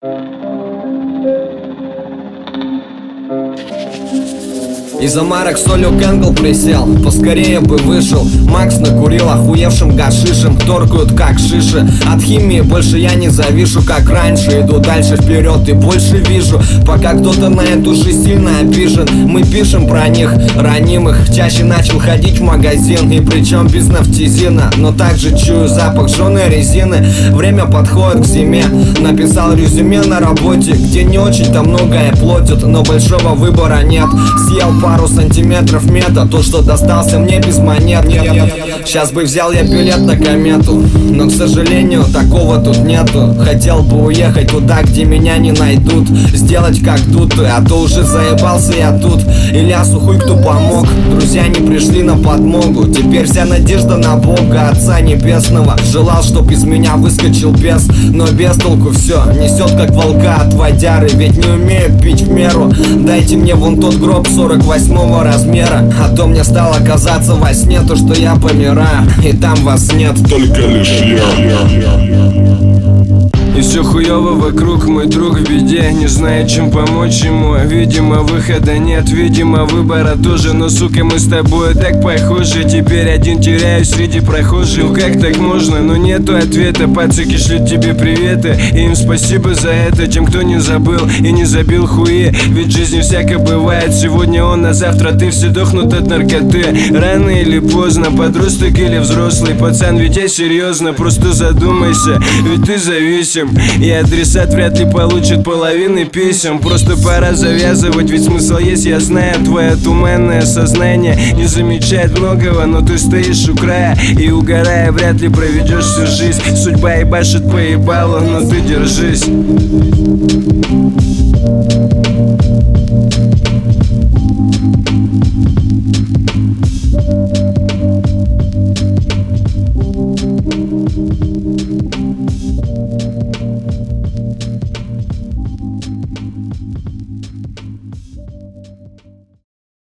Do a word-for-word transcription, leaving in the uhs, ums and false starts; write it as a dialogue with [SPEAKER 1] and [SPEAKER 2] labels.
[SPEAKER 1] Из-за марок солью Кэнгл присел, поскорее бы вышел. Макс накурил охуевшим гашишем, торкают как шиши. От химии больше я не завишу, как раньше. Иду дальше вперед и больше вижу, пока кто-то на эту жизнь сильно обижен. Мы пишем про них, ранимых. Чаще начал ходить в магазин, и причем без нафтизина. Но также чую запах жженой резины. Время подходит к зиме. Написал резюме на работе, где не очень-то многое платят, но большого выбора нет. Съел пару сантиметров мета, то, что достался мне без монет. Сейчас бы взял я билет на комету, но, к сожалению, такого тут нету. Хотел бы уехать туда, где меня не найдут, сделать как тут, а то уже заебался я тут. Илья Сухой, кто помог, друзья не пришли на подмогу. Теперь вся надежда на Бога, Отца Небесного. Желал, чтоб из меня выскочил бес, но без толку все, несет как волка от водяры. Ведь не умею пить в меру. Дайте мне вон тот гроб сорок восьмого размера, а то мне стало казаться во сне то, что я помираю, и там вас нет,
[SPEAKER 2] только лишь я.
[SPEAKER 3] И все хуёво вокруг, мой друг в беде, не знает, чем помочь ему. Видимо, выхода нет, видимо, выбора тоже. Но, сука, мы с тобой так похожи. Теперь один теряюсь среди прохожих. Ну как так можно? Но нету ответа. Пацики шлют тебе приветы, и им спасибо за это. Тем, кто не забыл и не забил хуи. Ведь в жизни всяко бывает. Сегодня он, а завтра ты. Все дохнут от наркоты. Рано или поздно, подросток или взрослый пацан, ведь я серьезно, просто задумайся, ведь ты зависим. И адресат вряд ли получит половины писем. Просто пора завязывать, ведь смысл есть, я знаю. Твое туманное сознание не замечает многого, но ты стоишь у края и, угорая, вряд ли проведешь всю жизнь. Судьба ебашит по ебалу, но ты держись.